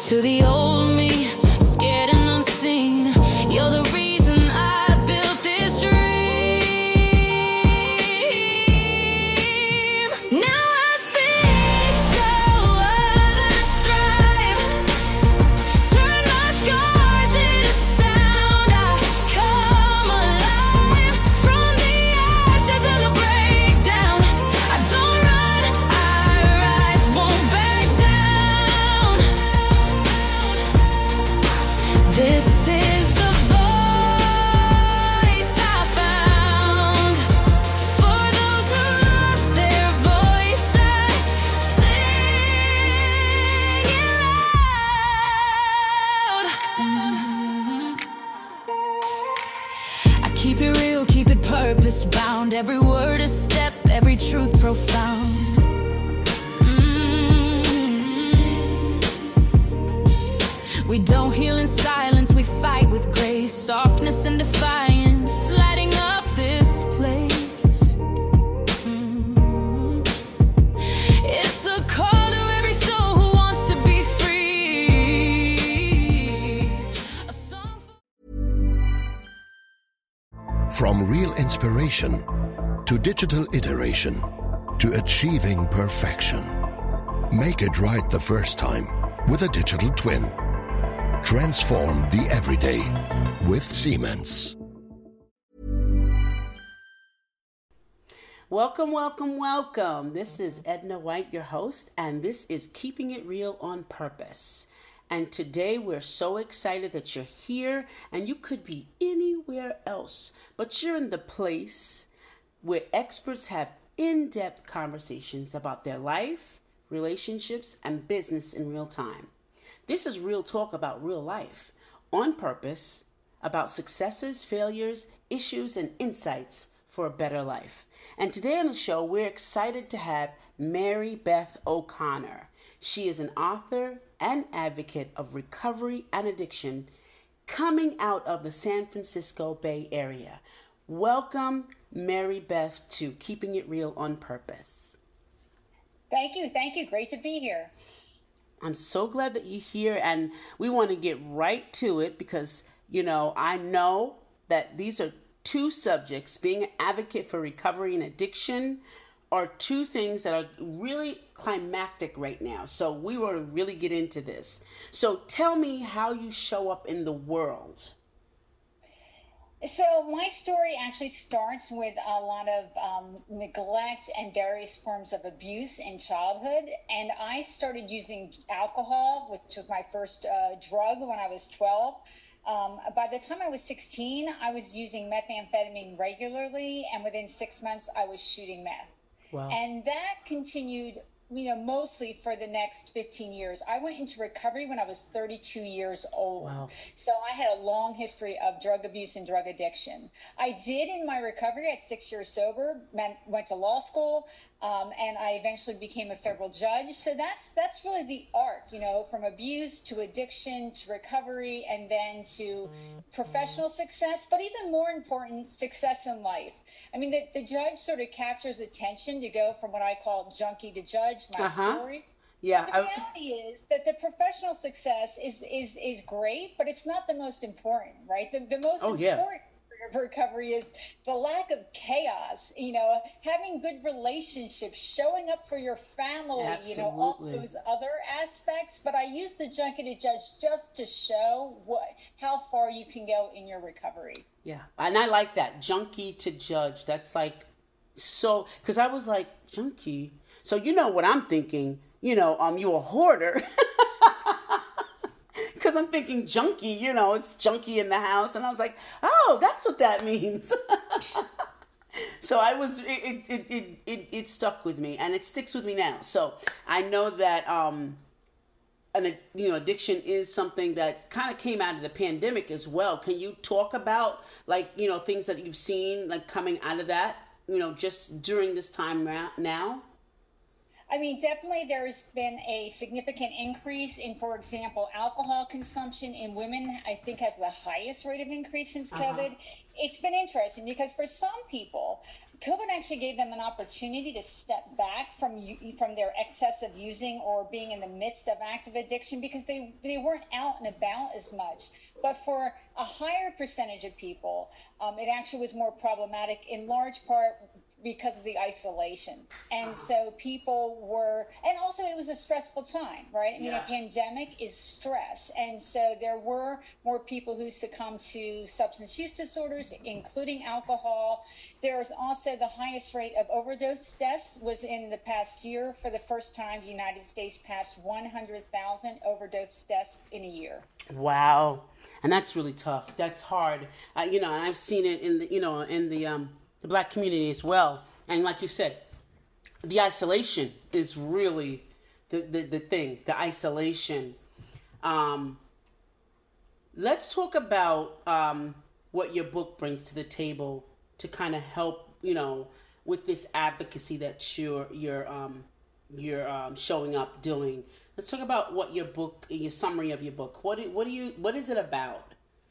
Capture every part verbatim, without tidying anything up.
To the old me, scared and unseen, you're the reason I built this dream. Now I speak so others thrive. Turn my scars into sound. I come alive from the ashes of the breakdown. I don't run, I rise, won't back down. This is the voice I found. For those who lost their voice, I sing it loud. I keep it real, keep it purpose bound. Every word a step, every truth profound. We don't heal in silence, we fight with grace, softness and defiance, lighting up this place. Mm. It's a call to every soul who wants to be free. A song for- From real inspiration to digital iteration to achieving perfection. Make it right the first time with a digital twin. Transform the everyday with Siemens. Welcome, welcome, welcome. This is Edna White, your host, and this is Keeping It Real on Purpose. And today we're so excited that you're here, and you could be anywhere else, but you're in the place where experts have in-depth conversations about their life, relationships, and business in real time. This is real talk about real life, on purpose, about successes, failures, issues, and insights for a better life. And today on the show, we're excited to have Mary Beth O'Connor. She is an author and advocate of recovery and addiction coming out of the San Francisco Bay Area. Welcome, Mary Beth, to Keeping It Real on Purpose. Thank you. Thank you. Great to be here. I'm so glad that you're here, and we want to get right to it because, you know, I know that these are two subjects. Being an advocate for recovery and addiction are two things that are really climactic right now. So we want to really get into this. So tell me how you show up in the world. So my story actually starts with a lot of um, neglect and various forms of abuse in childhood. And I started using alcohol, which was my first uh, drug, when I was twelve. Um, by the time I was sixteen, I was using methamphetamine regularly. And within six months, I was shooting meth. Wow. And that continued, you know, mostly for the next fifteen years. I went into recovery when I was thirty-two years old. Wow. So I had a long history of drug abuse and drug addiction. I did in my recovery at six years sober, went to law school, um, and I eventually became a federal judge. So that's that's really the arc, you know, from abuse to addiction to recovery and then to professional success, but even more important, success in life. I mean, the, the judge sort of captures attention to go from what I call junkie to judge, my Uh-huh. story. Yeah. The I- reality is that the professional success is is is great, but it's not the most important, right? The, the most Oh, yeah. important part of recovery is the lack of chaos, you know, having good relationships, showing up for your family, you know, all Absolutely. those other aspects. But I use the junkie to judge just to show what how far you can go in your recovery. Yeah, and I like that, junkie to judge. That's like so, because I was like, junkie? So you know what I'm thinking, you know, um, you a hoarder. Because I'm thinking junkie, you know, it's junkie in the house. And I was like, oh, that's what that means. So I was, it, it, it, it, it, it stuck with me, and it sticks with me now. So I know that, um, and you know, addiction is something that kind of came out of the pandemic as well. Can you talk about, like, you know, things that you've seen like coming out of that, you know, just during this time ra- now? I mean, definitely there's been a significant increase in, for example, alcohol consumption in women, I think has the highest rate of increase since COVID. Uh-huh. It's been interesting because for some people, COVID actually gave them an opportunity to step back from from their excessive using or being in the midst of active addiction because they, they weren't out and about as much. But for a higher percentage of people, um, it actually was more problematic in large part because of the isolation. And so people were, and also it was a stressful time, right? I mean, yeah. A pandemic is stress. And so there were more people who succumbed to substance use disorders, including alcohol. There's also the highest rate of overdose deaths was in the past year. For the first time, the United States passed one hundred thousand overdose deaths in a year. Wow. And that's really tough. That's hard. Uh, you know, and I've seen it in the, you know, in the, um, the Black community as well. And like you said, the isolation is really the, the, the thing, the isolation. Um, let's talk about um, what your book brings to the table to kind of help, you know, with this advocacy that you're, you're, um, you're um, showing up doing. Let's talk about what your book, your summary of your book. What do, what do you, what is it about?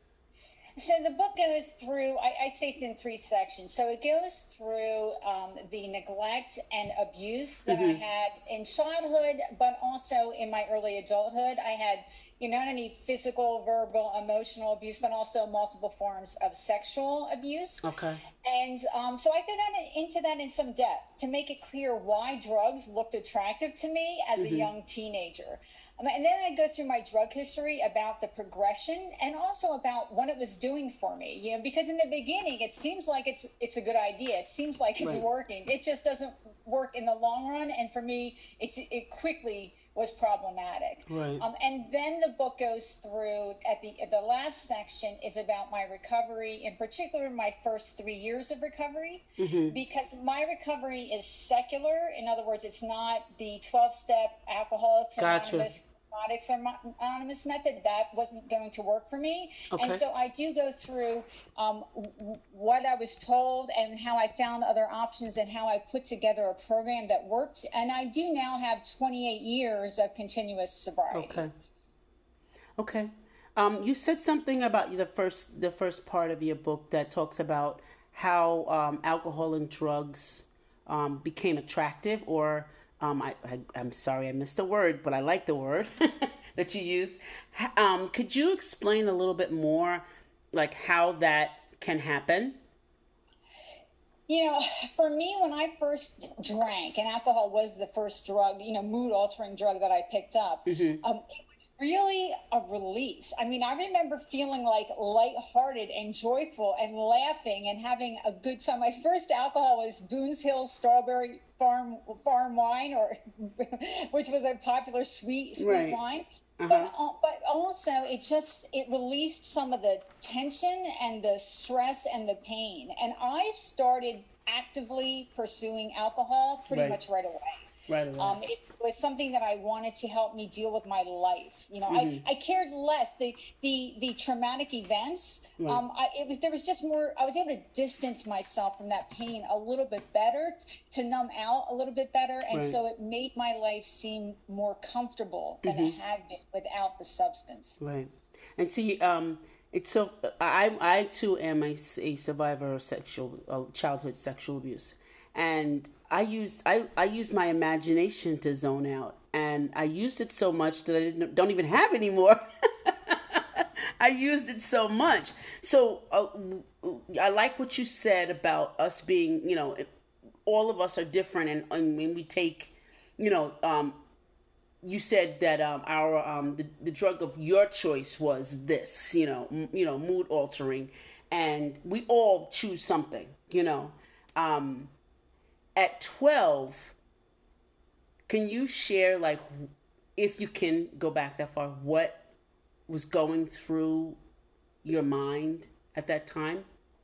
So the book goes through, I, I say it's in three sections. So it goes through um, the neglect and abuse that mm-hmm. I had in childhood, but also in my early adulthood. I had, you know, not only physical, verbal, emotional abuse, but also multiple forms of sexual abuse. Okay. And um, so I got into that in some depth to make it clear why drugs looked attractive to me as mm-hmm. a young teenager. And then I go through my drug history about the progression and also about what it was doing for me. You know, because in the beginning, it seems like it's it's a good idea. It seems like it's right. working. It just doesn't work in the long run. And for me, it's it quickly was problematic. Right. Um, and then the book goes through at the at the last section is about my recovery, in particular my first three years of recovery, mm-hmm. because my recovery is secular. In other words, it's not the twelve-step Alcoholics gotcha. Anonymous, Narcotics Anonymous method. That wasn't going to work for me. Okay. And so I do go through um, w- what I was told and how I found other options and how I put together a program that worked. And I do now have twenty-eight years of continuous sobriety. Okay. Okay. Um, you said something about the first the first part of your book that talks about how um, alcohol and drugs um, became attractive, or um, I, I, I'm sorry I missed the word, but I like the word that you used. Um, could you explain a little bit more, like how that can happen? You know, for me, when I first drank, and alcohol was the first drug, you know, mood-altering drug that I picked up, mm-hmm. um, it was really a release. I mean, I remember feeling like lighthearted and joyful and laughing and having a good time. My first alcohol was Boone's Hill Strawberry Farm Farm Wine, or which was a popular sweet sweet right. wine. Uh-huh. But, but also it just, it released some of the tension and the stress and the pain. And I started actively pursuing alcohol pretty right. much right away. Right away. Um, it was something that I wanted to help me deal with my life. You know, mm-hmm. I, I cared less. The, the, the traumatic events, right. um, I, it was, there was just more, I was able to distance myself from that pain a little bit better, to numb out a little bit better. And right. so it made my life seem more comfortable than mm-hmm. it had been without the substance. Right. And see, um, it's so, I, I too am a, a survivor of sexual, of childhood sexual abuse. And I used I, I used my imagination to zone out, and I used it so much that I didn't, don't even have anymore. I used it so much. So uh, I like what you said about us being, you know, all of us are different, and, and when we take, you know, um, you said that um, our um, the, the drug of your choice was this, you know, m- you know, mood altering, and we all choose something, you know. Um, At twelve, can you share, like, if you can go back that far, what was going through your mind at that time?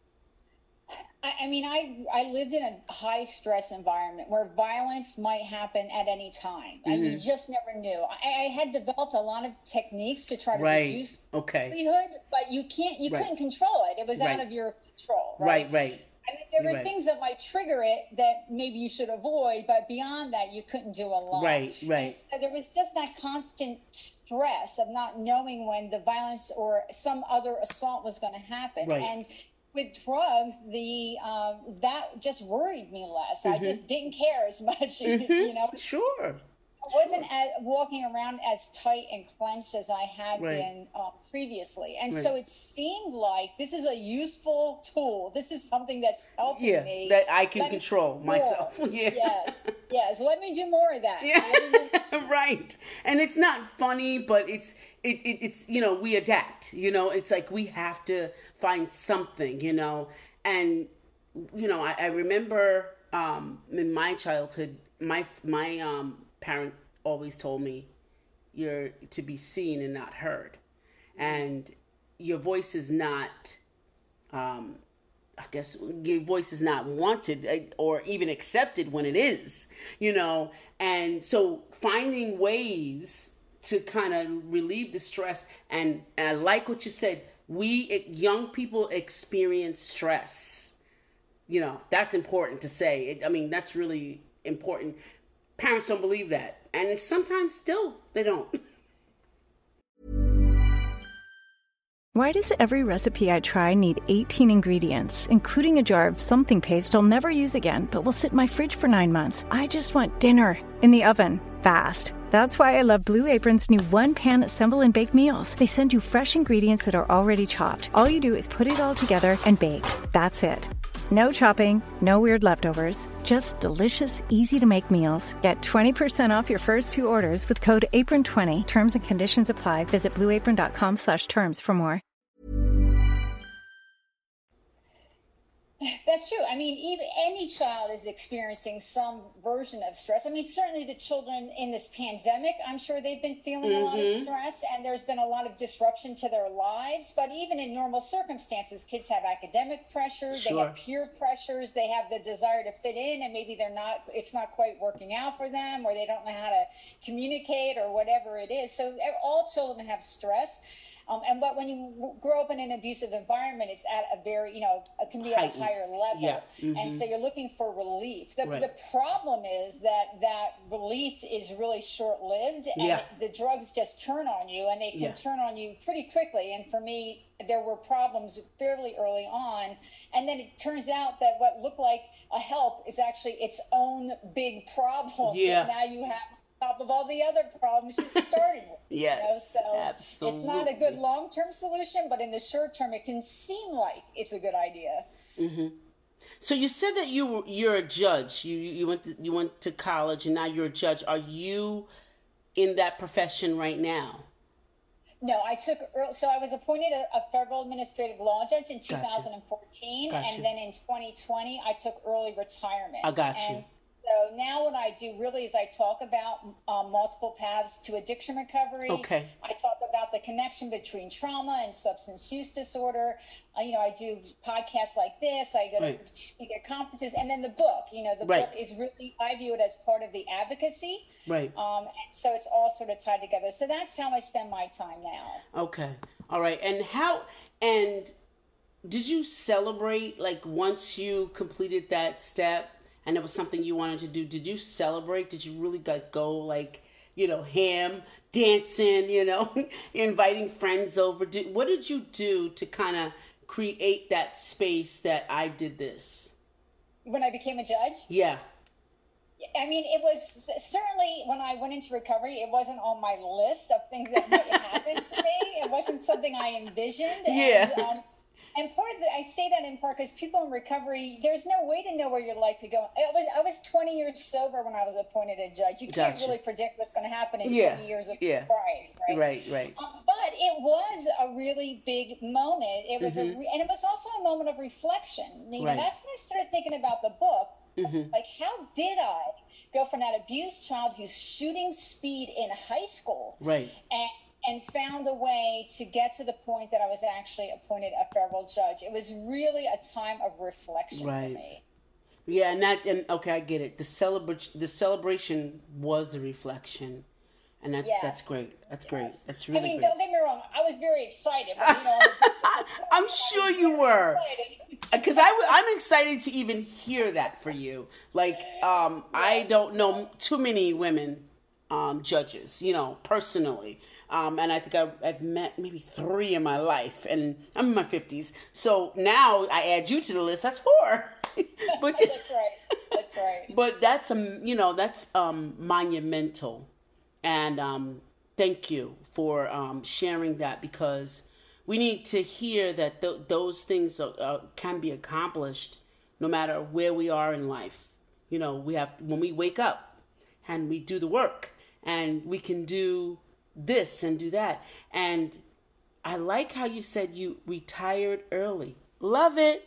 I, I mean, I I lived in a high stress environment where violence might happen at any time. Mm-hmm. And you just never knew. I, I had developed a lot of techniques to try to right. reduce okay. livelihood, but you can't, you right. couldn't control it. It was right. out of your control. Right, right. right. I mean, there You're were right. things that might trigger it that maybe you should avoid, but beyond that, you couldn't do a lot. Right, right. And so there was just that constant stress of not knowing when the violence or some other assault was going to happen. Right. And with drugs, the um, that just worried me less. Mm-hmm. I just didn't care as much, Mm-hmm. you know. Sure. I wasn't as, walking around as tight and clenched as I had Right. been uh, previously. And Right. so it seemed like this is a useful tool. This is something that's helping Yeah, me. that I can Let me control do more. myself. Yeah. Yes, yes. Let me do more of that. Yeah. Let me do- Right. And it's not funny, but it's it, it it's you know, we adapt. You know, it's like we have to find something, you know. And you know, I, I remember um in my childhood, my my um parent always told me you're to be seen and not heard. And your voice is not um I guess your voice is not wanted uh, or even accepted when it is, you know. And so finding ways to kind of relieve the stress, and, and I like what you said, we young people experience stress. You know, that's important to say. It, I mean, that's really important. Parents don't believe that. And it's sometimes still they don't. Why does every recipe I try need eighteen ingredients, including a jar of something paste I'll never use again, but will sit in my fridge for nine months? I just want dinner in the oven, fast. That's why I love Blue Apron's new one-pan assemble and bake meals. They send you fresh ingredients that are already chopped. All you do is put it all together and bake. That's it. No chopping, no weird leftovers, just delicious, easy-to-make meals. Get twenty percent off your first two orders with code apron twenty. Terms and conditions apply. Visit blueapron.com slash terms for more. That's true. I mean, even any child is experiencing some version of stress. I mean, certainly the children in this pandemic, I'm sure they've been feeling mm-hmm. a lot of stress, and there's been a lot of disruption to their lives. But even in normal circumstances, kids have academic pressures, sure. they have peer pressures, they have the desire to fit in, and maybe they're not, it's not quite working out for them, or they don't know how to communicate or whatever it is. So all children have stress. Um, and but when you grow up in an abusive environment, it's at a very, you know, it can be at Heightened. a higher level. Yeah. Mm-hmm. And so you're looking for relief. The, Right. the problem is that that relief is really short-lived, and Yeah. it, the drugs just turn on you, and they can Yeah. turn on you pretty quickly. And for me, there were problems fairly early on. And then it turns out that what looked like a help is actually its own big problem. Yeah. That now you have on top of all the other problems you started with. Yes, You know? So absolutely. it's not a good long-term solution, but in the short term, it can seem like it's a good idea. So you said that you were, you're a judge. You you went to, you went to college and now you're a judge. Are you in that profession right now? No, I took, early, so I was appointed a, a federal administrative law judge in two thousand fourteen, Gotcha. and then in twenty twenty, I took early retirement. I got you. And so now what I do really is I talk about um, multiple paths to addiction recovery. Okay. I talk about the connection between trauma and substance use disorder. Uh, you know, I do podcasts like this. I go Right. to speak at conferences, and then the book. You know, the Right. book is really, I view it as part of the advocacy. Right. Um, and so it's all sort of tied together. So that's how I spend my time now. Okay. All right. And how and did you celebrate, like, once you completed that step and it was something you wanted to do, did you celebrate? Did you really like go like, you know, ham, dancing, you know, inviting friends over? Did, what did you do to kind of create that space that I did this? When I became a judge? Yeah. I mean, it was certainly when I went into recovery, it wasn't on my list of things that might happen to me. It wasn't something I envisioned. Yeah. And, um, and part of the, I say that in part because people in recovery, there's no way to know where your life could go. I was, I was twenty years sober when I was appointed a judge. You can't Gotcha. really predict what's going to happen in Yeah. twenty years of Yeah. sobriety, right? Right, right. Um, but it was a really big moment. It was Mm-hmm. a, re- and it was also a moment of reflection. You know, Right. that's when I started thinking about the book. Mm-hmm. Like, how did I go from that abused child who's shooting speed in high school, Right. and and found a way to get to the point that I was actually appointed a federal judge? It was really a time of reflection Right. for me. Yeah, and that and okay, I get it. The celebration the celebration was the reflection. And that, Yes. that's great. That's great. Yes. That's really I mean, great. don't get me wrong. I was very excited. But, you know, I'm sure you were. Because I, I'm excited to even hear that for you. Like, um, I don't know too many women um, judges, you know, personally. Um, and I think I've, I've met maybe three in my life. And I'm in my fifties. So now I add you to the list. That's four. But, that's right. That's right. But that's, um, you know, that's um, monumental. And um, thank you for um, sharing that, because we need to hear that th- those things uh, uh, can be accomplished no matter where we are in life. You know, we have, when we wake up and we do the work, and we can do this and do that. And I like how you said you retired early. Love it.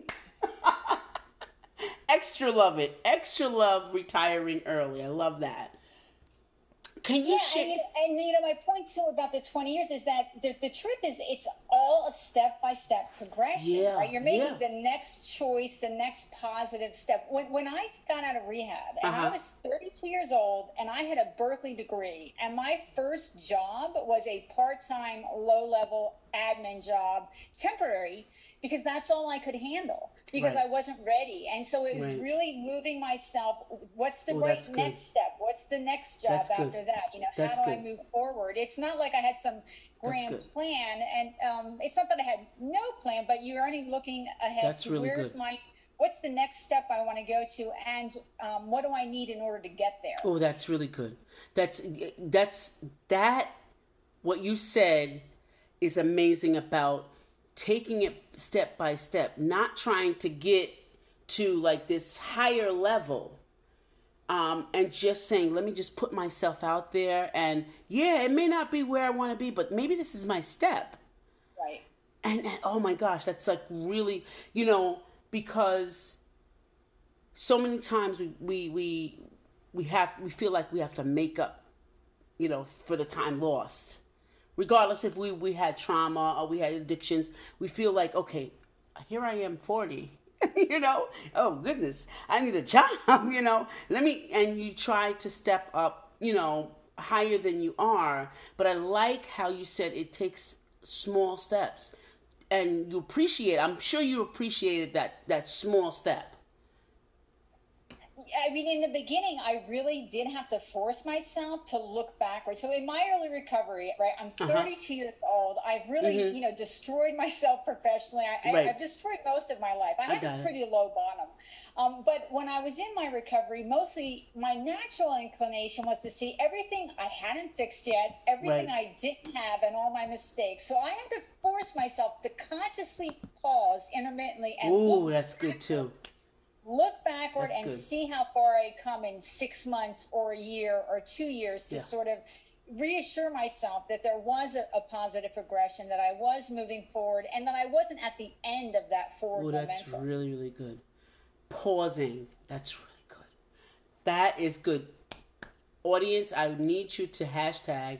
Extra love it. Extra love retiring early. I love that. Can you yeah, share? and, and you know, my point too about the twenty years is that the, the truth is it's all a step-by-step progression, Yeah, right? You're making yeah. the next choice, the next positive step. When, when I got out of rehab, and Uh-huh. I was thirty-two years old, and I had a Berkeley degree, and my first job was a part-time, low-level admin job, temporary, because that's all I could handle, because Right. I wasn't ready. And so it was Right. really moving myself. What's the Oh, right that's good. next step? What's the next job That's good. after that? You know, That's how do good. I move forward? It's not like I had some grand good. plan, and um, it's not that I had no plan, but you're only looking ahead That's to really where's good. my, what's the next step I want to go to, and um, what do I need in order to get there? Oh, that's really good. That's that's that. What you said is amazing about taking it step by step, not trying to get to like this higher level, um, and just saying, let me just put myself out there. And yeah, it may not be where I want to be, but maybe this is my step. Right. And, and oh my gosh, that's like really, you know, because so many times we, we, we, we have, we feel like we have to make up, you know, for the time lost. Regardless if we, we had trauma or we had addictions, we feel like, okay, here I am forty, you know, oh goodness, I need a job, you know, let me, and you try to step up, you know, higher than you are. But I like how you said it takes small steps, and you appreciate, I'm sure you appreciated that, that small step. I mean, in the beginning, I really did have to force myself to look backwards. So in my early recovery, right, I'm thirty-two uh-huh. years old. I've really, mm-hmm. you know, destroyed myself professionally. I, right. I, I've destroyed most of my life. I, I had a pretty it. low bottom. Um, but when I was in my recovery, mostly my natural inclination was to see everything I hadn't fixed yet, everything right. I didn't have, and all my mistakes. So I had to force myself to consciously pause intermittently and Ooh, look that's good too. Look backward That's and good. see how far I come in six months or a year or two years to yeah. sort of reassure myself that there was a, a positive progression, that I was moving forward, and that I wasn't at the end of that forward Ooh, momentum. That's really, really good. Pausing. That's really good. That is good. Audience, I need you to hashtag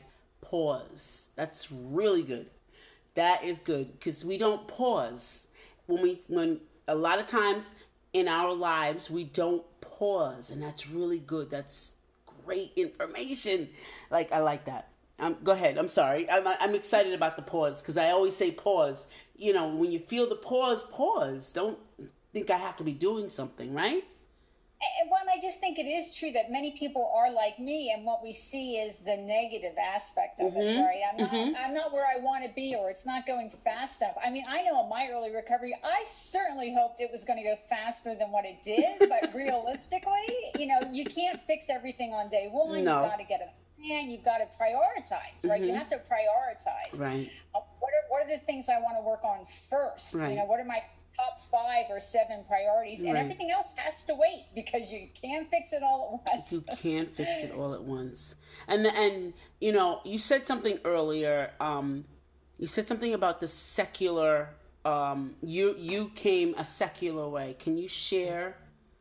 pause. That's really good. That is good, because we don't pause. When we, when a lot of times in our lives, we don't pause, and that's really good. That's great information. Like, I like that. Um, go ahead. I'm sorry. I'm, I'm excited about the pause, because I always say pause. You know, when you feel the pause, pause. Don't think I have to be doing something, right? Well, I just think it is true that many people are like me, and what we see is the negative aspect of mm-hmm. it, right? I'm not, mm-hmm. I'm not where I want to be, or it's not going fast enough. I mean, I know in my early recovery, I certainly hoped it was going to go faster than what it did, but realistically, you know, you can't fix everything on day one. No. You've got to get a plan. You've got to prioritize, right? Mm-hmm. You have to prioritize. Right. Uh, what are what are the things I want to work on first? Right. You know, what are my top five or seven priorities, and right. everything else has to wait, because you can't fix it all at once. You can't fix it all at once. And and you know, you said something earlier. Um, you said something about the secular. Um, you you came a secular way. Can you share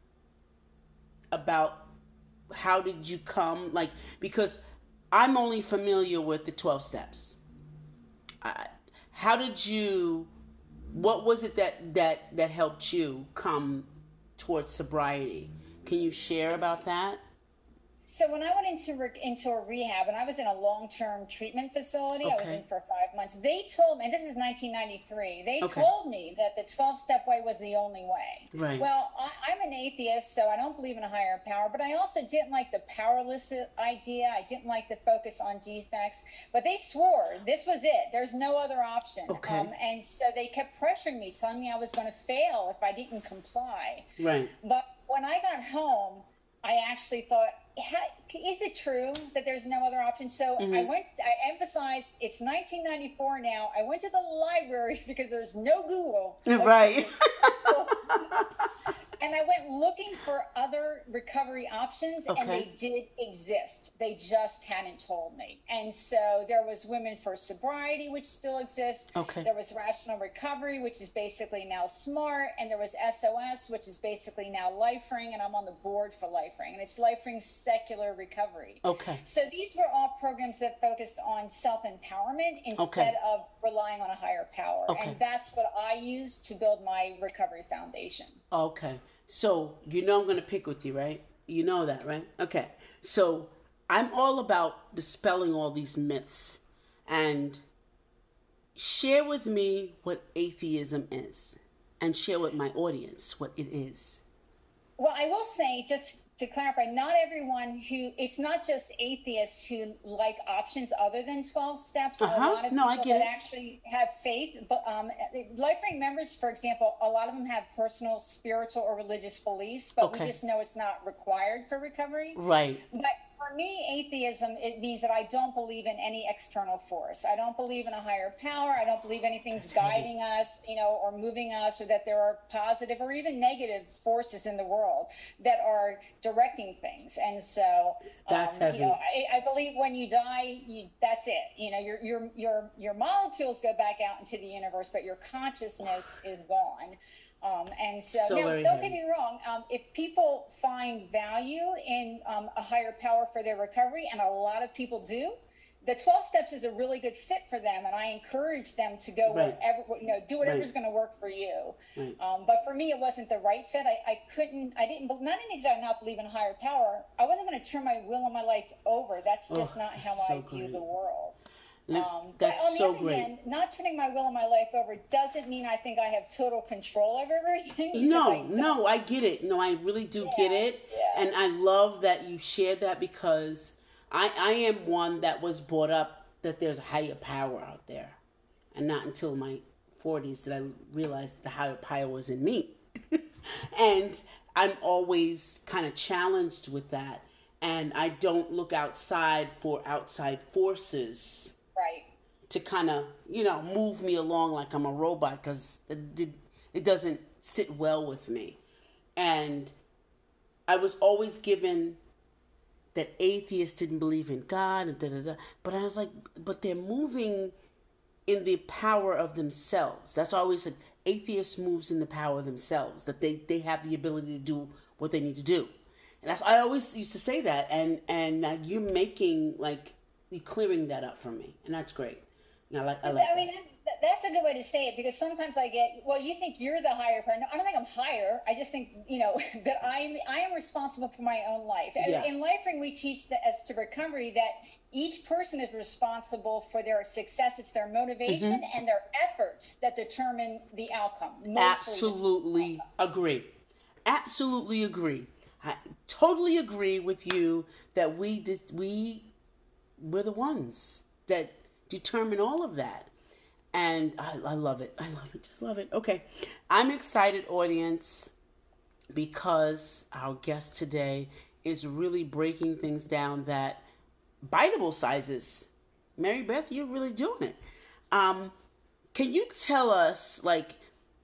about how did you come? Like, because I'm only familiar with the twelve steps. I, how did you? What was it that, that, that helped you come towards sobriety? Can you share about that? So when I went into re- into a rehab, and I was in a long-term treatment facility, Okay. I was in for five months. They told me, and this is nineteen ninety-three, they Okay. told me that the twelve-step way was the only way. Right. Well, I, I'm an atheist, so I don't believe in a higher power, but I also didn't like the powerless idea. I didn't like the focus on defects. But they swore this was it. There's no other option. Okay. Um, and so they kept pressuring me, telling me I was going to fail if I didn't comply. Right. But when I got home, I actually thought, is it true that there's no other option? So Mm-hmm. I went, I emphasized it's nineteen ninety-four now. I went to the library because there's no Google. Right. And I went looking for other recovery options, and Okay. they did exist. They just hadn't told me. And so there was Women for Sobriety, which still exists. Okay. There was Rational Recovery, which is basically now SMART. And there was S O S, which is basically now LifeRing. And I'm on the board for LifeRing. And it's LifeRing Secular Recovery. Okay. So these were all programs that focused on self-empowerment instead Okay. of relying on a higher power. Okay. And that's what I used to build my recovery foundation. Okay. So, you know I'm going to pick with you, right? You know that, right? Okay. So, I'm all about dispelling all these myths. And share with me what atheism is. And share with my audience what it is. Well, I will say, just to clarify, not everyone who, it's not just atheists who like options other than twelve steps. Uh-huh. A lot of No, I people get that it. actually have faith. But um, LifeRing members, for example, a lot of them have personal, spiritual, or religious beliefs, but Okay. we just know it's not required for recovery. Right. But for me, atheism, it means that I don't believe in any external force. I don't believe in a higher power. I don't believe anything's guiding us, you know, or moving us, or that there are positive or even negative forces in the world that are directing things. And so, That's um, heavy. you know, I, I believe when you die, you, that's it. You know, your your your your molecules go back out into the universe, but your consciousness is gone. Um, and so, So now, very don't heavy. get me wrong. Um, if people find value in um, a higher power for their recovery, and a lot of people do, the twelve steps is a really good fit for them. And I encourage them to go Right. wherever, you know, do whatever's Right. going to work for you. Right. Um, but for me, it wasn't the right fit. I, I couldn't, I didn't, not only did I not believe in a higher power, I wasn't going to turn my will and my life over. That's just Oh, not how that's so I view great. the world. Li- Um, That's but on the so other great. hand, not turning my will and my life over doesn't mean I think I have total control over everything. because I No, don't. no, I get it. No, I really do get Yeah, it. yeah. And I love that you shared that, because I, I am one that was brought up that there's a higher power out there. And not until my forties did I realize the higher power was in me. And I'm always kind of challenged with that. And I don't look outside for outside forces Right. to kind of, you know, move me along like I'm a robot, because it, did- it doesn't sit well with me. And I was always given that atheists didn't believe in God, and da da da. But I was like, but they're moving in the power of themselves. That's always said. Atheist moves in the power of themselves, that they, they have the ability to do what they need to do. And that's, I always used to say that, and, and uh, you're making, like, you're clearing that up for me, and that's great. And I like, I like I mean, that. that, that's a good way to say it, because sometimes I get, well, you think you're the higher power. No, I don't think I'm higher. I just think, you know, that I'm, I am responsible for my own life. And Yeah. in LifeRing, we teach that as to recovery that each person is responsible for their success. It's their motivation Mm-hmm. and their efforts that determine the outcome. Mostly Absolutely agree. Absolutely agree. I totally agree with you that we just we we're the ones that determine all of that. And I, I love it. I love it. Just love it. Okay. I'm excited, audience, because our guest today is really breaking things down that biteable sizes. Mary Beth, you're really doing it. Um, can you tell us, like,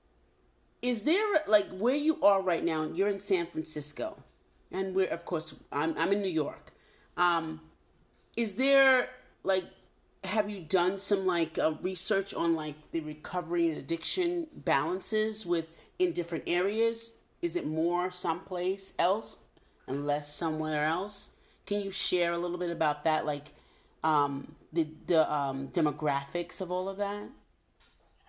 is there, like, where you are right now? You're in San Francisco, and we're, of course, I'm I'm in New York. Um, is there, like, have you done some, like, uh, research on, like, the recovery and addiction balances with in different areas? Is it more someplace else and less somewhere else? Can you share a little bit about that, like, um, the the um, demographics of all of that?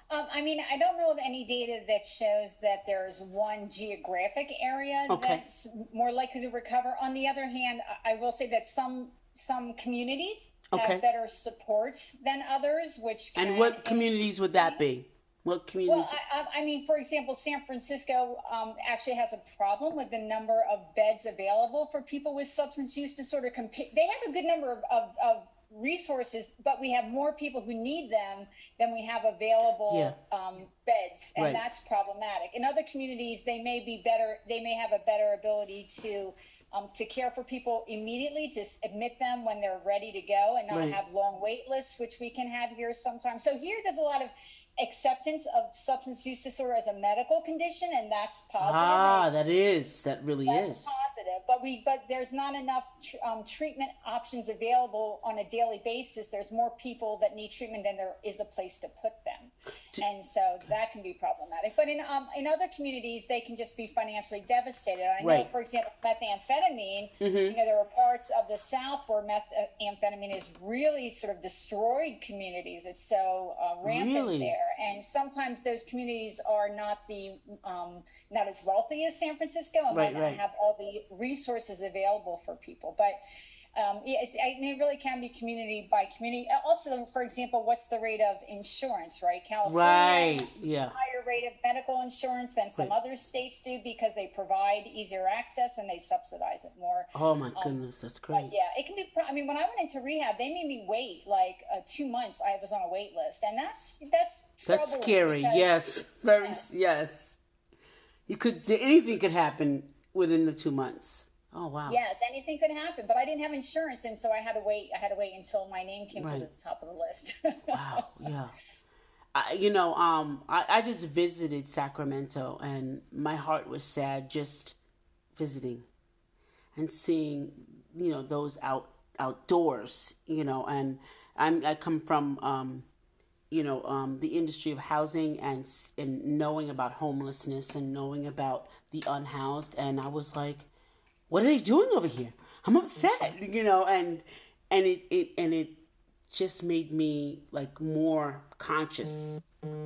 Um, I mean, I don't know of any data that shows that there's one geographic area Okay. that's more likely to recover. On the other hand, I I will say that some some communities Okay. have better supports than others, which can, And what communities would that be? What communities? Well, I, I I mean, for example, San Francisco um, actually has a problem with the number of beds available for people with substance use disorder. Compa- they have a good number of, of, of resources, but we have more people who need them than we have available Yeah. um, beds, and Right. that's problematic. In other communities, they may be better. They may have a better ability to um, to care for people immediately, to s- admit them when they're ready to go, and not Right. have long wait lists, which we can have here sometimes. So here, there's a lot of acceptance of substance use disorder as a medical condition, and that's positive. ah, And that is. That really that's is. positive, but we but there's not enough tr- um, treatment options available on a daily basis. There's more people that need treatment than there is a place to put them, and so that can be problematic. But in um, in other communities, they can just be financially devastated. I know, Right. for example, methamphetamine. Mm-hmm. You know, there are parts of the South where methamphetamine has really sort of destroyed communities. It's so uh, rampant Really? there, and sometimes those communities are not the um, not as wealthy as San Francisco, and Right, might not right. have all the resources available for people. But um, yeah, it's, I mean, it really can be community by community. Also, for example, what's the rate of insurance, right? California Right. has Yeah. a higher rate of medical insurance than some Right. other states do because they provide easier access and they subsidize it more. Oh my goodness, that's great. Yeah, it can be. pro- I mean, when I went into rehab, they made me wait like uh, two months. I was on a wait list, and that's that's That's troubling scary. because- Yes. Very. Yeah. Yes. You could. Anything could happen within the two months. Oh wow. Yes, anything could happen, but I didn't have insurance, and so I had to wait. I had to wait until my name came Right. to the top of the list. Wow. Yeah. I, you know, um, I, I just visited Sacramento, and my heart was sad just visiting and seeing, you know, those out outdoors. You know, and I'm I come from, um, you know, um, the industry of housing and s- and knowing about homelessness and knowing about the unhoused, and I was like, what are they doing over here? I'm upset, you know, and and it, it and it just made me like more conscious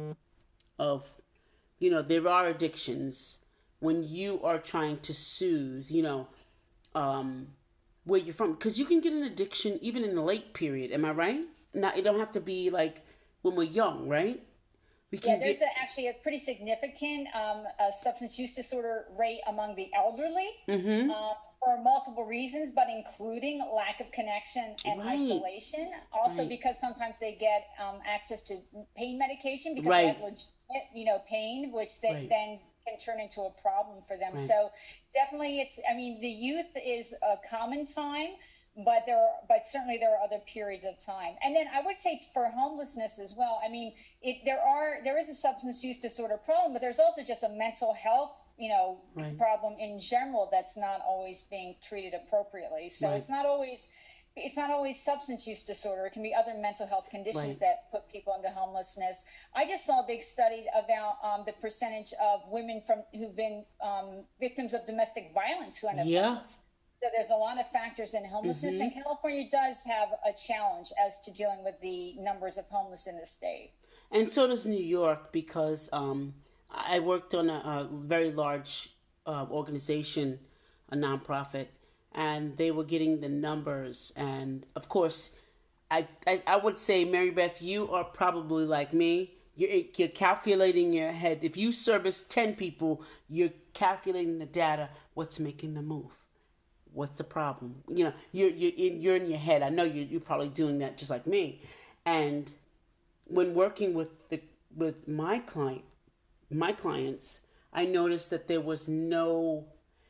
of, you know, there are addictions when you are trying to soothe, you know, um, where you're from, because you can get an addiction even in the late period. Am I right? Not, it don't have to be like when we're young, right? We Yeah, can there's get, a, actually a pretty significant um, uh substance use disorder rate among the elderly Mm-hmm. uh, for multiple reasons, but including lack of connection and Right. isolation. Also, Right. because sometimes they get um, access to pain medication because Right. they have legitimate, you know, pain, which they Right. then can turn into a problem for them. Right. So definitely, it's. I mean, the youth is a common time. But there, are, but certainly there are other periods of time, and then I would say it's for homelessness as well. I mean, it there are there is a substance use disorder problem, but there's also just a mental health, you know, Right. problem in general that's not always being treated appropriately. So Right. it's not always it's not always substance use disorder. It can be other mental health conditions Right. that put people into homelessness. I just saw a big study about um, the percentage of women from who've been um, victims of domestic violence who end up Yeah. homeless. So there's a lot of factors in homelessness, and California does have a challenge as to dealing with the numbers of homeless in the state. And so does New York, because um, I worked on a, a very large uh, organization, a nonprofit, and they were getting the numbers. And of course, I, I, I would say, Mary Beth, you are probably like me. You're, you're calculating in your head. If you service ten people, you're calculating the data, what's making the move. What's the problem? You know, you're you're in, you're in your head. I know you're you're probably doing that just like me. And when working with the with my client, my clients, I noticed that there was no.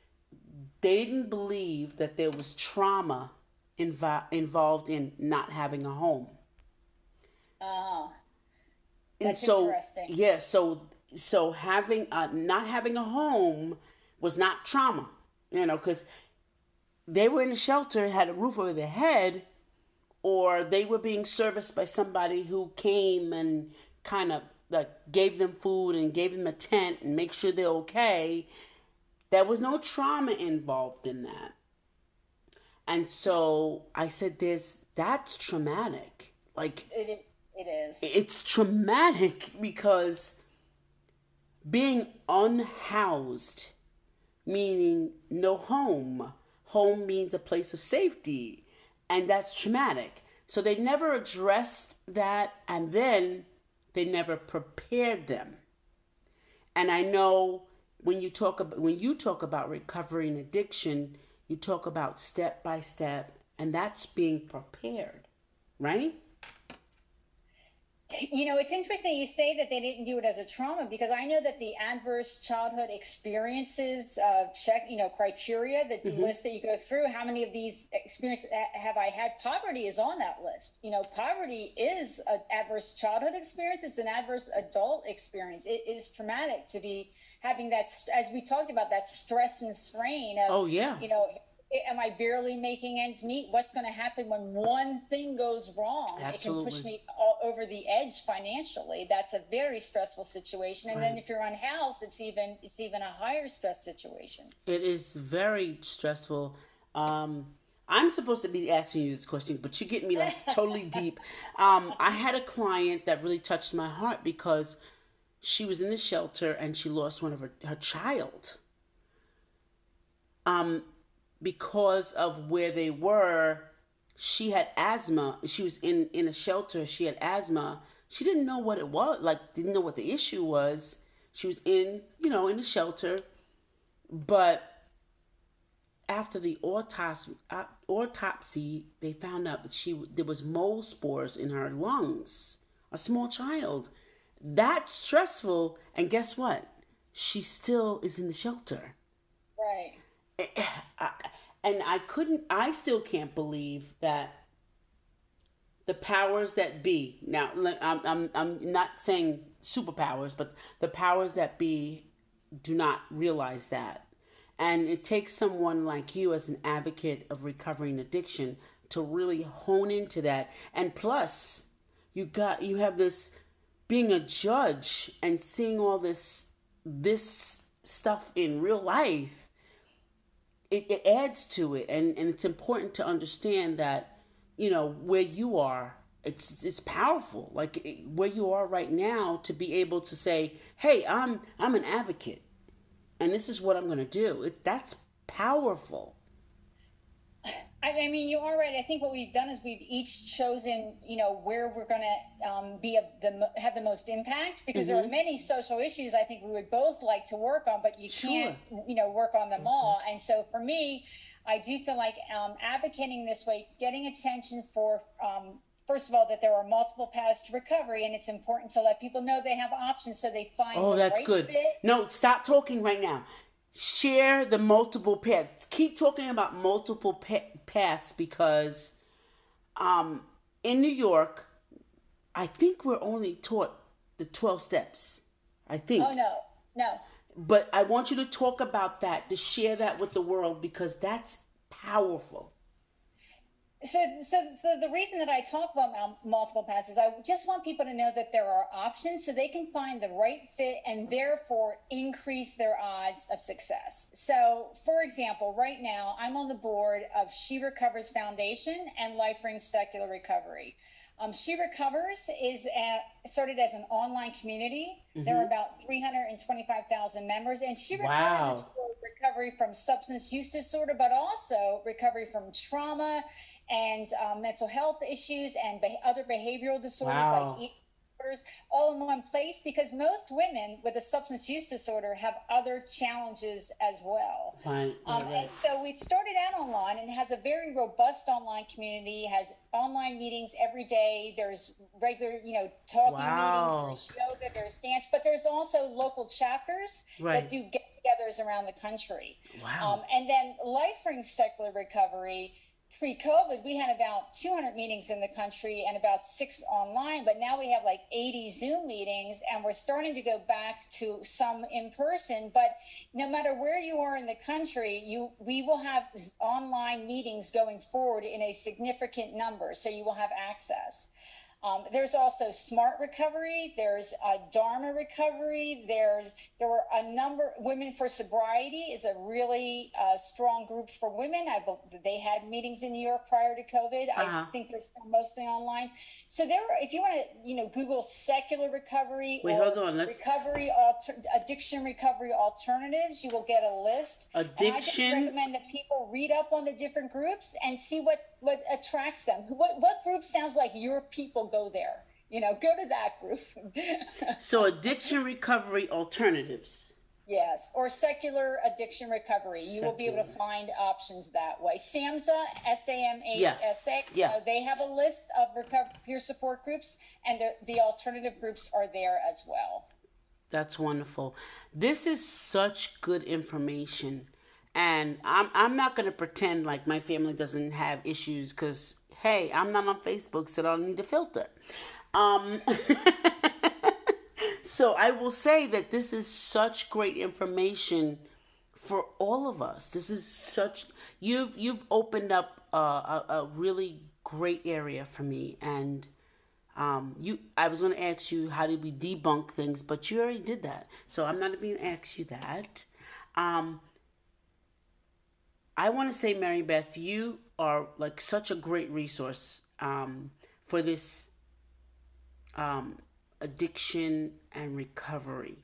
They didn't believe that there was trauma invo- involved in not having a home. Oh, And that's so, interesting. yeah, so so having uh, not having a home was not trauma, you know, because they were in a shelter, had a roof over their head, or they were being serviced by somebody who came and kind of like gave them food and gave them a tent and make sure they're okay. There was no trauma involved in that. And so I said, "There's that's traumatic." Like, It is. It is. It's traumatic because being unhoused, meaning no home. Home means a place of safety, and that's traumatic. So they never addressed that, and then they never prepared them. And I know when you talk about when you talk about recovery and addiction, you talk about step by step, and that's being prepared, right? You know, it's interesting you say that they didn't do it as a trauma, because I know that the adverse childhood experiences uh, check, you know, criteria, the mm-hmm. list that you go through, how many of these experiences have I had? Poverty is on that list. You know, poverty is an adverse childhood experience. It's an adverse adult experience. It is traumatic to be having that, as we talked about, that stress and strain of, oh, yeah. you know, am I barely making ends meet? What's going to happen when one thing goes wrong? Absolutely. It can push me all over the edge financially. That's a very stressful situation. And right. then if you're unhoused, it's even it's even a higher stress situation. It is very stressful. Um, I'm supposed to be asking you this question, but you get me like totally deep. Um, I had a client that really touched my heart because she was in the shelter and she lost one of her, her child. Um. Because of where they were, she had asthma. She was in, in a shelter. She had asthma. She didn't know what it was, like, didn't know what the issue was. She was in, you know, in a shelter. But after the autopsy, autopsy, they found out that she there was mold spores in her lungs. A small child. That's stressful. And guess what? She still is in the shelter. Right. And I couldn't, I still can't believe that the powers that be, now I'm, I'm, I'm not saying superpowers, but the powers that be do not realize that. And it takes someone like you as an advocate of recovering addiction to really hone into that. And plus, you got, you have this, being a judge and seeing all this, this stuff in real life. It, it adds to it, and, and it's important to understand that, you know, where you are, it's it's powerful. Like it, where you are right now, to be able to say, "Hey, I'm I'm an advocate, and this is what I'm going to do." It, that's powerful. I mean, you are right. I think what we've done is we've each chosen, you know, where we're going to um, be of the have the most impact, because mm-hmm. there are many social issues I think we would both like to work on, but you sure. can't, you know, work on them mm-hmm. all. And so for me, I do feel like um, advocating this way, getting attention for, um, first of all, that there are multiple paths to recovery, and it's important to let people know they have options so they find. Oh, the that's right good. fit. No, stop talking right now. Share the multiple paths. Keep talking about multiple pa- paths because um, in New York, I think we're only taught the twelve steps. I think. Oh, no, no. But I want you to talk about that, to share that with the world, because that's powerful. So, so, so the reason that I talk about multiple paths is I just want people to know that there are options so they can find the right fit and therefore increase their odds of success. So, for example, right now I'm on the board of She Recovers Foundation and LifeRing Secular Recovery. Um, She Recovers is at, started as an online community. Mm-hmm. There are about three hundred twenty-five thousand members, and She Recovers wow. is for recovery from substance use disorder, but also recovery from trauma and um, mental health issues and be- other behavioral disorders wow. like eating disorders, all in one place, because most women with a substance use disorder have other challenges as well. Right, um, right, right. And so we started out online and has a very robust online community, has online meetings every day. There's regular, you know, talking wow. meetings, there's yoga, there's dance, but there's also local chapters right. that do get-togethers around the country. Wow. Um, and then LifeRing Secular Recovery, pre-COVID, we had about two hundred meetings in the country and about six online, but now we have like eighty Zoom meetings, and we're starting to go back to some in person. But no matter where you are in the country, you we will have online meetings going forward in a significant number, so you will have access. Um, there's also Smart Recovery. There's uh, Dharma Recovery. There's there were a number. Women for Sobriety is a really uh, strong group for women. I they had meetings in New York prior to COVID. Uh-huh. I think they're still mostly online. So there, are, if you want to, you know, Google secular recovery Wait, or hold on. Let's... recovery alter, addiction recovery alternatives, you will get a list. Addiction. And I just recommend that people read up on the different groups and see what what attracts them. What what group sounds like your people? Go there. You know, go to that group. So addiction recovery alternatives. Yes, or secular addiction recovery. You secular. will be able to find options that way. SAMHSA, S A M H S A, yeah. uh, they have a list of recovery peer support groups, and the, the alternative groups are there as well. That's wonderful. This is such good information. And I'm I'm not going to pretend like my family doesn't have issues because, hey, I'm not on Facebook, so I don't need to filter. Um, so I will say that this is such great information for all of us. This is such, you've you've opened up a, a, a really great area for me. And um, you, I was going to ask you, how did we debunk things? But you already did that. So I'm not going to ask you that. Um I want to say, Mary Beth, you are like such a great resource um, for this um, addiction and recovery.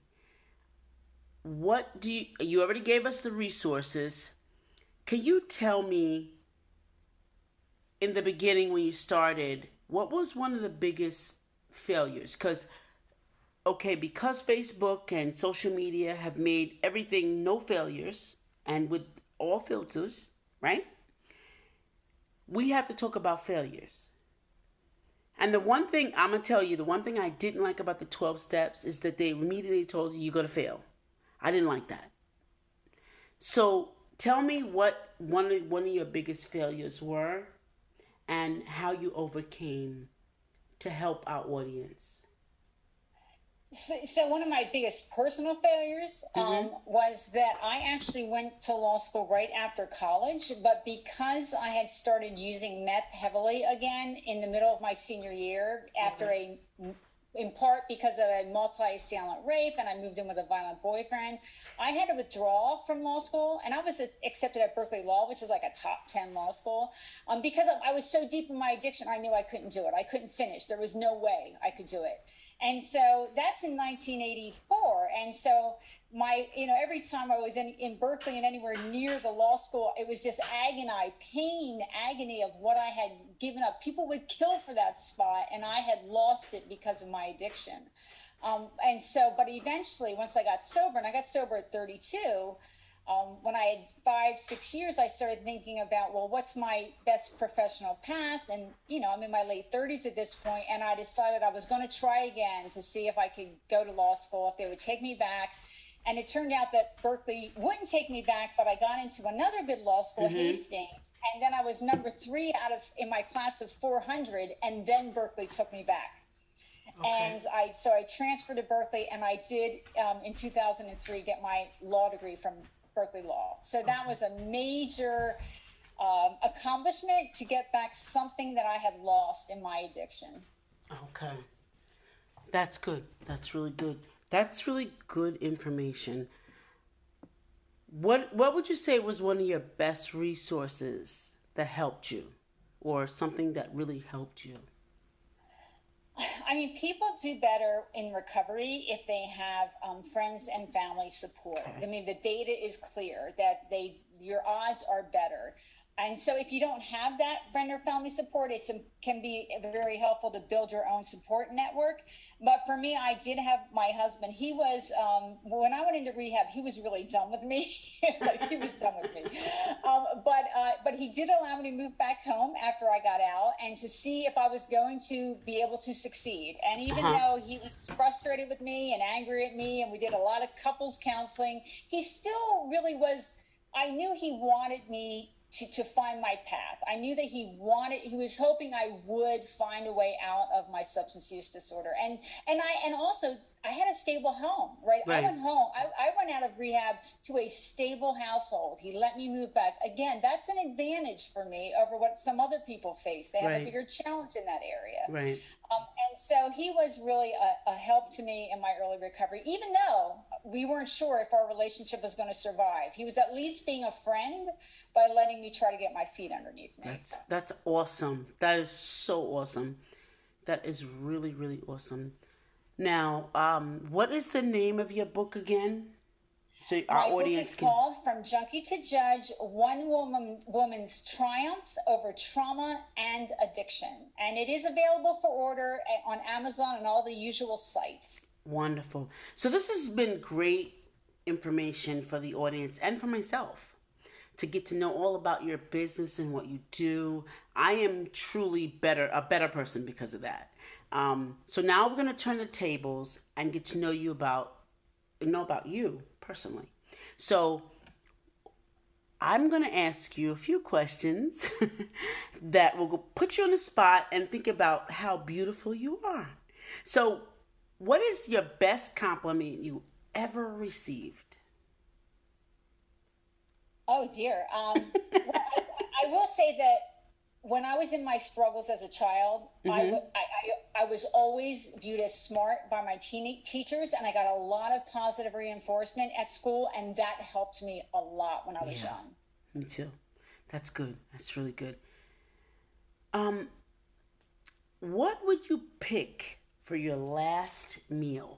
What do you, you already gave us the resources. Can you tell me in the beginning when you started, what was one of the biggest failures? Because, okay, because Facebook and social media have made everything no failures and with all filters, right? We have to talk about failures. And the one thing I'm going to tell you, the one thing I didn't like about the twelve steps is that they immediately told you you're going to fail. I didn't like that. So tell me what one of, one of your biggest failures were and how you overcame to help our audience. So, so one of my biggest personal failures um, mm-hmm. was that I actually went to law school right after college, but because I had started using meth heavily again in the middle of my senior year after mm-hmm. a, in part because of a multi-assailant rape, and I moved in with a violent boyfriend, I had to withdraw from law school, and I was accepted at Berkeley Law, which is like a top ten law school, um, because I was so deep in my addiction, I knew I couldn't do it. I couldn't finish. There was no way I could do it. And so that's in nineteen eighty-four. And so my, you know, every time I was in, in Berkeley and anywhere near the law school, it was just agony, pain, agony of what I had given up. People would kill for that spot, and I had lost it because of my addiction. Um, and so, but eventually, once I got sober, and I got sober at thirty-two, Um, when I had five, six years, I started thinking about, well, what's my best professional path? And, you know, I'm in my late thirties at this point, and I decided I was going to try again to see if I could go to law school, if they would take me back. And it turned out that Berkeley wouldn't take me back, but I got into another good law school, mm-hmm. Hastings. And then I was number three out of in my class of four hundred, and then Berkeley took me back. Okay. And I so I transferred to Berkeley, and I did, um, in two thousand three, get my law degree from Berkeley Law. So that was a major um, accomplishment to get back something that I had lost in my addiction. Okay. That's good. That's really good. That's really good information. What what would you say was one of your best resources that helped you, or something that really helped you? I mean, people do better in recovery if they have um, friends and family support. Okay. I mean, the data is clear that they your odds are better. And so if you don't have that friend or family support, it can be very helpful to build your own support network. But for me, I did have my husband. He was, um, when I went into rehab, he was really done with me. Like, he was done with me. Um, but uh, but he did allow me to move back home after I got out and to see if I was going to be able to succeed. And even uh-huh. though he was frustrated with me and angry at me, and we did a lot of couples counseling, he still really was, I knew he wanted me To, to find my path. I knew that he wanted, he was hoping I would find a way out of my substance use disorder. And and I and also I had a stable home, right? right. I went home. I, I went out of rehab to a stable household. He let me move back. Again, that's an advantage for me over what some other people face. They have right. a bigger challenge in that area. Right. Um, so he was really a, a help to me in my early recovery, even though we weren't sure if our relationship was going to survive. He was at least being a friend by letting me try to get my feet underneath me. That's that's awesome. That is so awesome. That is really, really awesome. Now, um, what is the name of your book again? So our My audience book is can... called From Junkie to Judge, One Woman Woman's Triumph Over Trauma and Addiction. And it is available for order at, on Amazon and all the usual sites. Wonderful. So this has been great information for the audience and for myself to get to know all about your business and what you do. I am truly better, a better person because of that. Um, so now we're going to turn the tables and get to know you about, know about you personally. So I'm going to ask you a few questions that will put you on the spot and think about how beautiful you are. So what is your best compliment you ever received? Oh, dear. Um, well, I, I will say that when I was in my struggles as a child, mm-hmm. I, w- I, I, I was always viewed as smart by my teen- teachers, and I got a lot of positive reinforcement at school, and that helped me a lot when I was yeah, young. Me too. That's good. That's really good. Um, what would you pick for your last meal?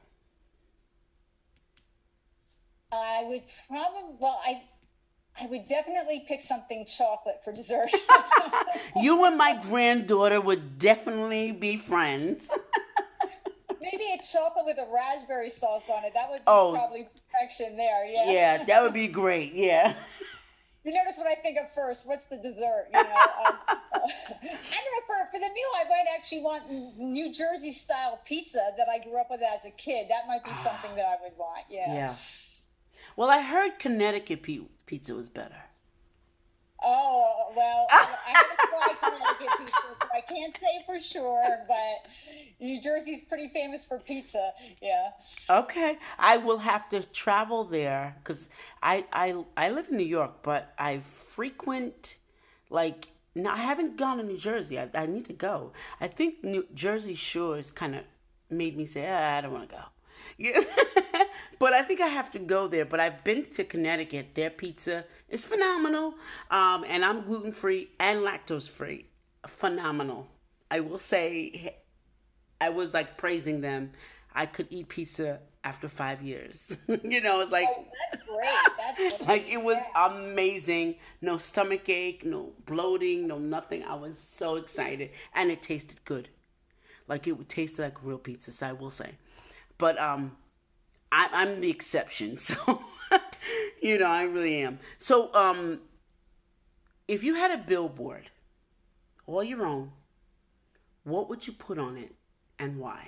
I would probably, well, I... I would definitely pick something chocolate for dessert. You and my granddaughter would definitely be friends. Maybe a chocolate with a raspberry sauce on it. That would be oh, probably perfection there, yeah. Yeah, that would be great, yeah. You notice what I think of first. What's the dessert, you know? um, I don't know, for, for the meal, I might actually want New Jersey-style pizza that I grew up with as a kid. That might be something that I would want, yeah. Yeah. Well, I heard Connecticut pe- pizza was better. Oh, well, I, I haven't tried Connecticut pizza, so I can't say for sure, but New Jersey's pretty famous for pizza, yeah. Okay. I will have to travel there, because I, I, I live in New York, but I frequent, like, no, I haven't gone to New Jersey. I, I need to go. I think New Jersey Shores kind of made me say, ah, I don't want to go. Yeah. But I think I have to go there. But I've been to Connecticut. Their pizza is phenomenal. Um, and I'm gluten-free and lactose-free. Phenomenal. I will say, I was like praising them. I could eat pizza after five years. You know, it's like... Oh, that's great. That's great. Like, it was amazing. No stomach ache, no bloating, no nothing. I was so excited. And it tasted good. Like, it would taste like real pizza, so I will say. But um, I, I'm the exception, so, you know, I really am. So, um, if you had a billboard, all your own, what would you put on it and why?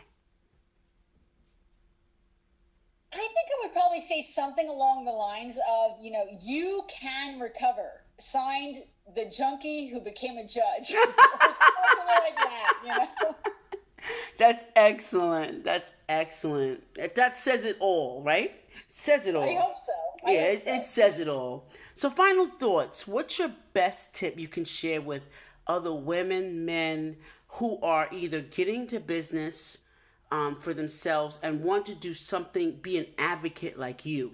I think I would probably say something along the lines of, you know, you can recover. Signed, the junkie who became a judge. Or something like that, you know? That's excellent. That's excellent. That says it all, right? Says it all. I hope so. I yeah, hope it, so. it says it all. So final thoughts. What's your best tip you can share with other women, men who are either getting to business um, for themselves and want to do something, be an advocate like you?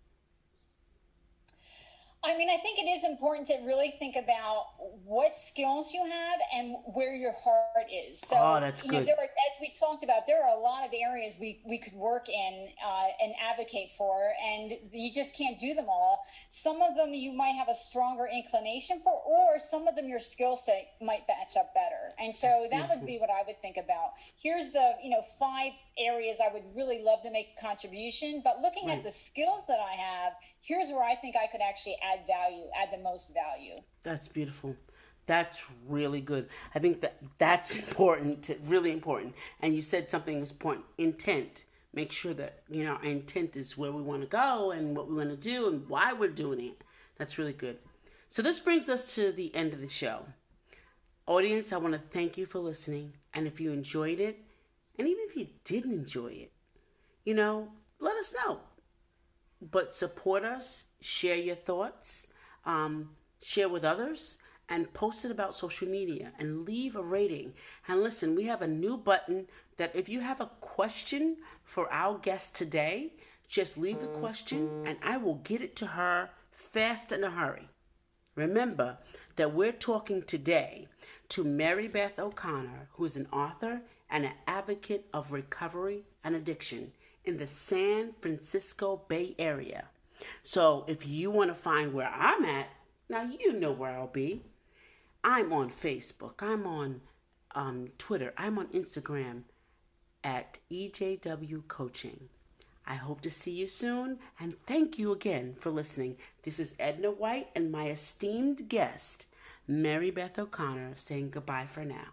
I mean, I think it is important to really think about what skills you have and where your heart is. So, oh, that's you good. know, there are, as we talked about, there are a lot of areas we, we could work in uh, and advocate for, and you just can't do them all. Some of them you might have a stronger inclination for, or some of them your skill set might match up better. And so that would be what I would think about. Here's the, you know, five areas I would really love to make a contribution, but looking right. at the skills that I have, here's where I think I could actually add value, add the most value. That's beautiful. That's really good. I think that that's important, really important. And you said something is important, intent. Make sure that, you know, our intent is where we want to go and what we want to do and why we're doing it. That's really good. So this brings us to the end of the show. Audience, I want to thank you for listening. And if you enjoyed it, and even if you didn't enjoy it, you know, let us know. But support us, share your thoughts, um, share with others, and post it about social media and leave a rating. And listen, we have a new button that if you have a question for our guest today, just leave the question and I will get it to her fast in a hurry. Remember that we're talking today to Mary Beth O'Connor, who is an author and an advocate of recovery and addiction in the San Francisco Bay Area. So if you want to find where I'm at, now you know where I'll be. I'm on Facebook, I'm on um, Twitter, I'm on Instagram at E J W Coaching. I hope to see you soon, and thank you again for listening. This is Edna White and my esteemed guest, Mary Beth O'Connor, saying goodbye for now.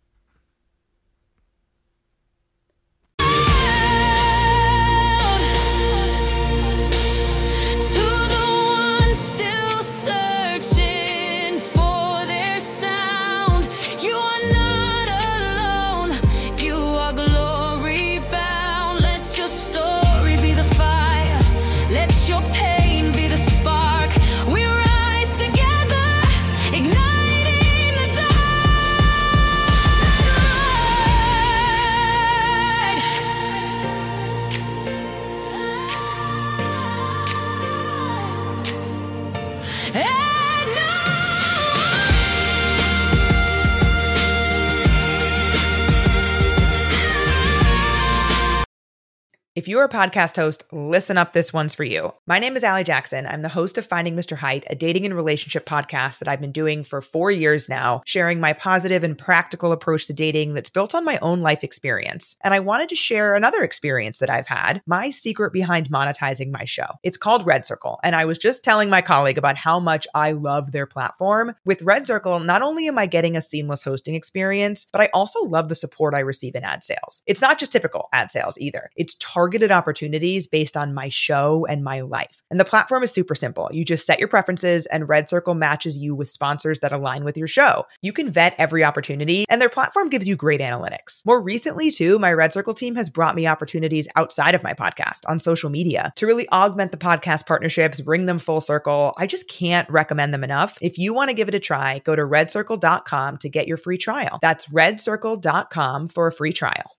If you're a podcast host, listen up, this one's for you. My name is Allie Jackson. I'm the host of Finding Mister Height, a dating and relationship podcast that I've been doing for four years now, sharing my positive and practical approach to dating that's built on my own life experience. And I wanted to share another experience that I've had, my secret behind monetizing my show. It's called Red Circle, and I was just telling my colleague about how much I love their platform. With Red Circle, not only am I getting a seamless hosting experience, but I also love the support I receive in ad sales. It's not just typical ad sales either. It's targeted targeted opportunities based on my show and my life. And the platform is super simple. You just set your preferences and Red Circle matches you with sponsors that align with your show. You can vet every opportunity and their platform gives you great analytics. More recently too, my Red Circle team has brought me opportunities outside of my podcast on social media to really augment the podcast partnerships, bring them full circle. I just can't recommend them enough. If you want to give it a try, go to red circle dot com to get your free trial. That's red circle dot com for a free trial.